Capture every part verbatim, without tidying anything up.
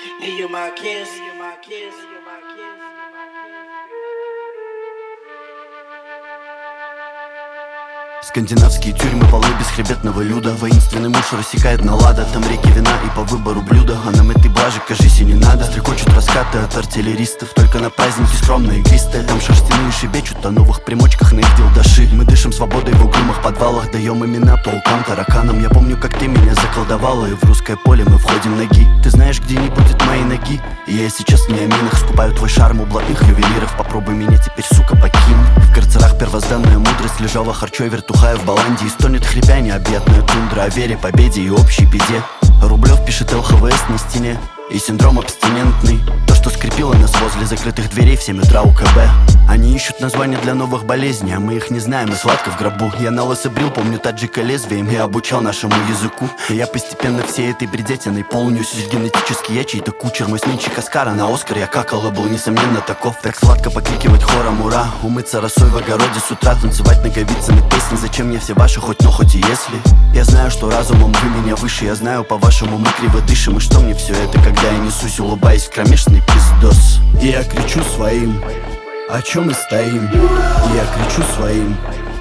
And you're my kiss, you're my kiss, you're my kiss. Скандинавские тюрьмы полны бесхребетного люда. Воинственный муж рассекает на лада. Там реки вина и по выбору блюда. А нам этой блажи, кажись, и не надо. Стрекочут раскаты от артиллеристов. Только на праздники скромные игристые. Там шерстяные шебечут о новых примочках на их делдаши. Мы дышим свободой в угрюмых подвалах. Даем имена паукам, тараканам. Я помню, как ты меня заколдовала. И в русское поле мы входим ноги. Ты знаешь, где не будет моей ноги. И я сейчас в неаминах скупаю твой шарм у блатных ювелиров. Попробуй меня теперь, сука, покинь. В карцерах первозданная мудрость лежала харчой вертухая в Баландии. Стонет хребя необъятная тундра о вере, победе и общей беде. Рублев пишет эл ха вэ эс на стене. И синдром абстинентный. То, что скрепило нас возле закрытых дверей в семь утра у ка бэ. Они ищут названия для новых болезней, а мы их не знаем, и сладко в гробу. Я на лысо брил, помню таджика лезвием. Я обучал нашему языку. И я постепенно всей этой бредятиной полнюсь. Генетически я чей-то кучер. Мой сменщик Оскара на Оскар я какал и был, несомненно, таков. Так сладко покрикивать хором ура. Умыться росой в огороде с утра. Танцевать наговицами песни. Зачем мне все ваши, хоть но хоть и если. Я знаю, что разумом вы меня выше. Я знаю, по-вашему мы криво дышим. И что мне все это, когда я несусь, улыбаясь в кромешный пиздос. И я кричу своим: о чем мы стоим? И я кричу своим: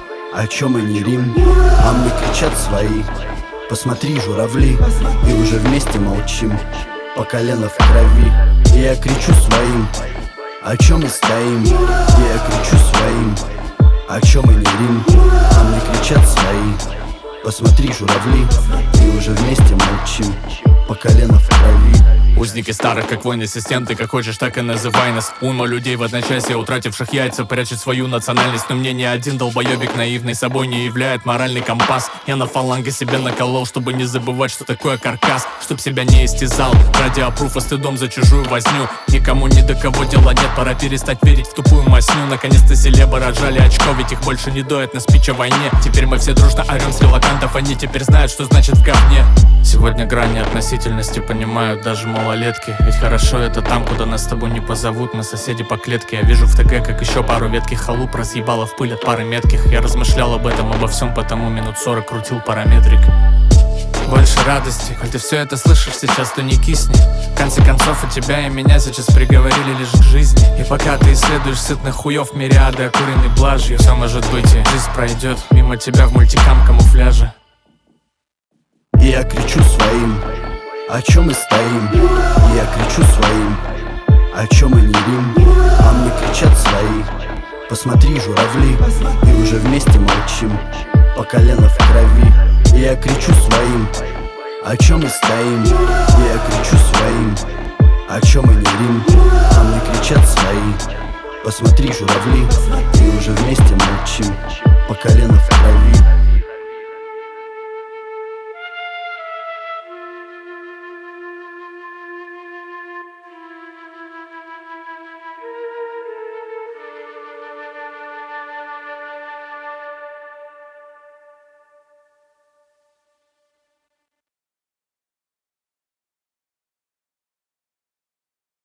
о чем мы не Рим? А мне кричат свои: посмотри, журавли. И уже вместе молчим, по колено в крови. И я кричу своим: о чем мы стоим? И я кричу своим: о чем мы не Рим? А мне кричат свои: посмотри, журавли. И уже вместе молчим, по колено в крови. Узники старых, как воин-ассистенты, как хочешь, так и называй нас. Ума людей в одночасье, утративших яйца, прячет свою национальность. Но мне ни один долбоебик наивный собой не являет моральный компас. Я на фаланге себе наколол, чтобы не забывать, что такое каркас. Чтоб себя не истязал ради опруфа стыдом за чужую возню. Никому ни до кого дела нет, пора перестать верить в тупую масню. Наконец-то селебы разжали очко, ведь их больше не доят на спич о войне. Теперь мы все дружно орем с релакантов, они теперь знают, что значит в говне. Сегодня грани относительности понимают даже малолетки. Ведь хорошо это там, куда нас с тобой не позовут. Мы соседи по клетке. Я вижу в тэ гэ, как еще пару ветких халуп разъебало в пыль от пары метких. Я размышлял об этом, обо всем, потому минут сорок крутил параметрик. Больше радости, коль ты все это слышишь сейчас, то не кисни. В конце концов и тебя, и меня сейчас приговорили лишь к жизни. И пока ты исследуешь сытных хуев мириады окуренной блажью, все может быть и жизнь пройдет мимо тебя в мультикам камуфляже. И я кричу своим: о чем мы стоим? И я кричу своим: о чем мы не Рим? А мне кричат свои: посмотри, журавли. И уже вместе молчим, по колено в крови. И я кричу своим: о чем мы стоим? И я кричу своим: о чем мы не Рим? А мне кричат свои: посмотри, журавли. И уже вместе молчим, по колено в крови.